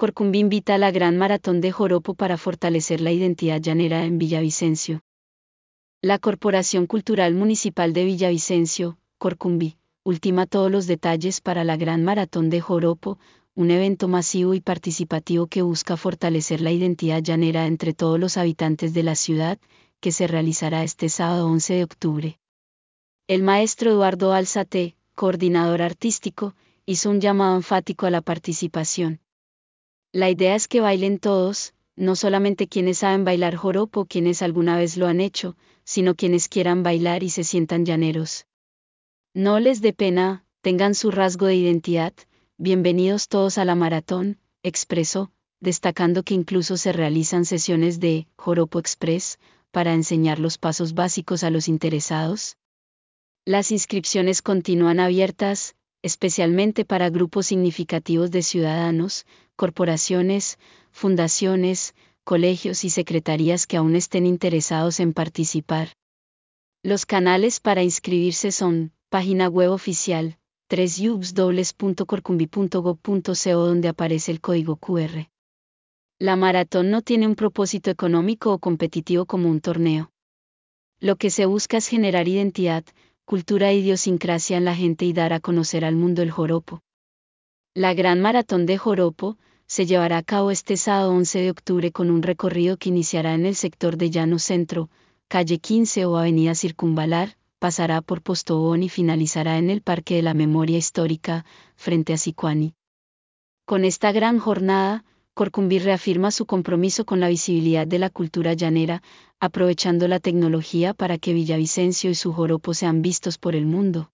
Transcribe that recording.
Corcumbi invita a la Gran Maratón de Joropo para fortalecer la identidad llanera en Villavicencio. La Corporación Cultural Municipal de Villavicencio, Corcumbi, ultima todos los detalles para la Gran Maratón de Joropo, un evento masivo y participativo que busca fortalecer la identidad llanera entre todos los habitantes de la ciudad, que se realizará este sábado 11 de octubre. El maestro Eduardo Alzate, coordinador artístico, hizo un llamado enfático a la participación. La idea es que bailen todos, no solamente quienes saben bailar joropo o quienes alguna vez lo han hecho, sino quienes quieran bailar y se sientan llaneros. No les dé pena, tengan su rasgo de identidad, bienvenidos todos a la maratón, expresó, destacando que incluso se realizan sesiones de Joropo Express, para enseñar los pasos básicos a los interesados. Las inscripciones continúan abiertas, especialmente para grupos significativos de ciudadanos, corporaciones, fundaciones, colegios y secretarías que aún estén interesados en participar. Los canales para inscribirse son: página web oficial, www.corcumbi.gov.co, donde aparece el código QR. La maratón no tiene un propósito económico o competitivo como un torneo. Lo que se busca es generar identidad, cultura e idiosincrasia en la gente y dar a conocer al mundo el joropo. La Gran Maratón de Joropo se llevará a cabo este sábado 11 de octubre con un recorrido que iniciará en el sector de Llano Centro, calle 15 o avenida Circunvalar, pasará por Postobón y finalizará en el Parque de la Memoria Histórica, frente a Sicuani. Con esta gran jornada, Corcumbi reafirma su compromiso con la visibilidad de la cultura llanera, aprovechando la tecnología para que Villavicencio y su joropo sean vistos por el mundo.